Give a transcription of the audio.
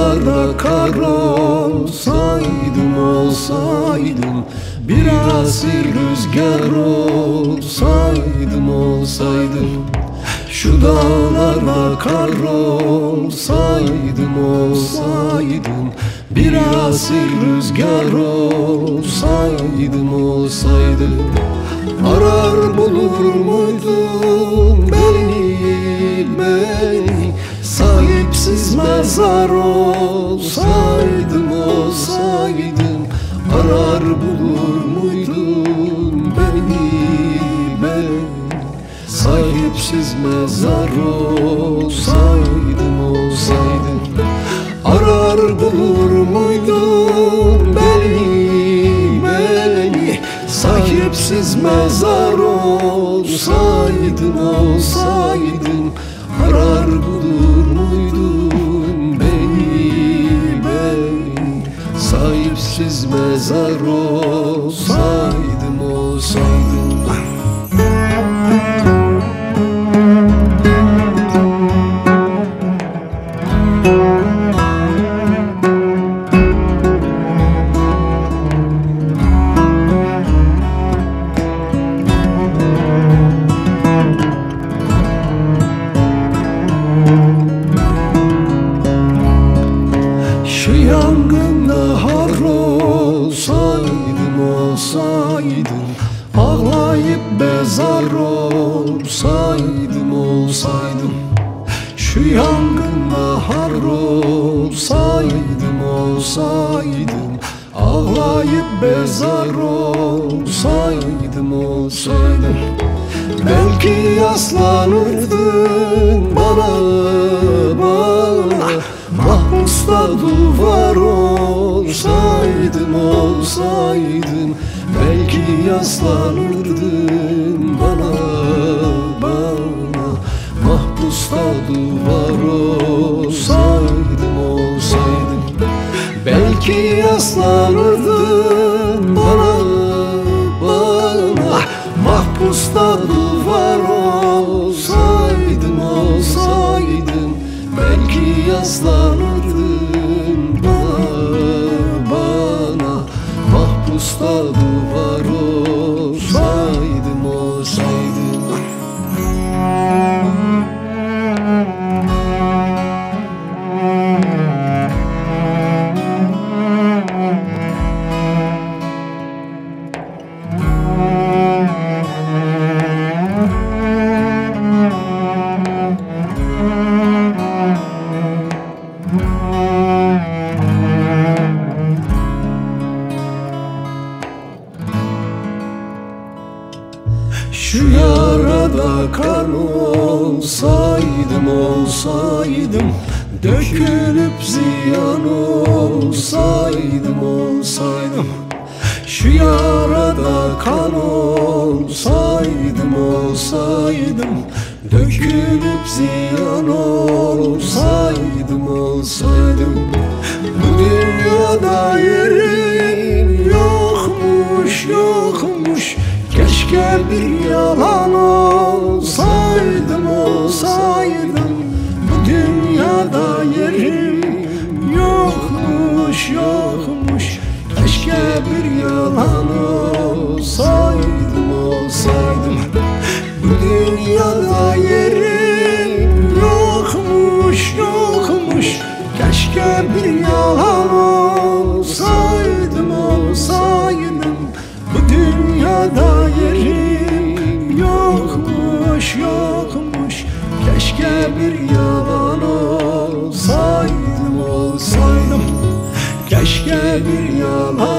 dağlara kar olsaydım, olsaydım. Biraz rüzgar olsaydım, olsaydım. Şu dağlara kar olsaydım, olsaydım. Biraz rüzgar olsaydım, olsaydım. Arar bulur muydum beni, beni? Sahipsiz mezar olsaydım, olsaydım. Arar bulur muydum beni, beni? Sahipsiz mezar olsaydım, olsaydım. Arar bulur muydum beni, beni? Sahipsiz mezar olsaydım, olsaydım. Arar bulur muydum beni, beni? Sahipsiz mezar olsaydım, olsaydım. Şu yangında har olsaydım, olsaydım. Ağlayıp bezar olsaydım, olsaydım. Şu yangında har olsaydım, olsaydım. Ağlayıp bezar olsaydım, olsaydım. Belki yaslanırdın bana, bana. Mahpusta duvar olsaydım, olsaydım. Belki yaslanırdın bana, bana. Mahpusta duvar olsaydım, olsaydım. Belki yaslanırdın bana, bana. Mahpusta duvar olsaydım, olsaydım. Belki yaslanırdın bana, bana. Mahpusta duvar olsaydım, olsaydım. Şu yarada kan olsaydım, olsaydım. Dökülüp ziyan olsaydım, olsaydım. Şu yarada kan olsaydım, olsaydım. Dökülüp ziyan olsaydım, olsaydım. Bu dünyada yerim yokmuş, yokmuş. Keşke bir yalan olsaydım, olsaydım. Bu dünyada yerim yokmuş, yokmuş. Keşke bir yalan olsaydım, olsaydım. Bu dünyada yerim yokmuş, yokmuş. Keşke bir yalan olsaydım, olsaydım. Bu dünyada yerim yokmuş, yokmuş. Keşke bir yalan olsaydım, olsaydım. Keşke bir yalan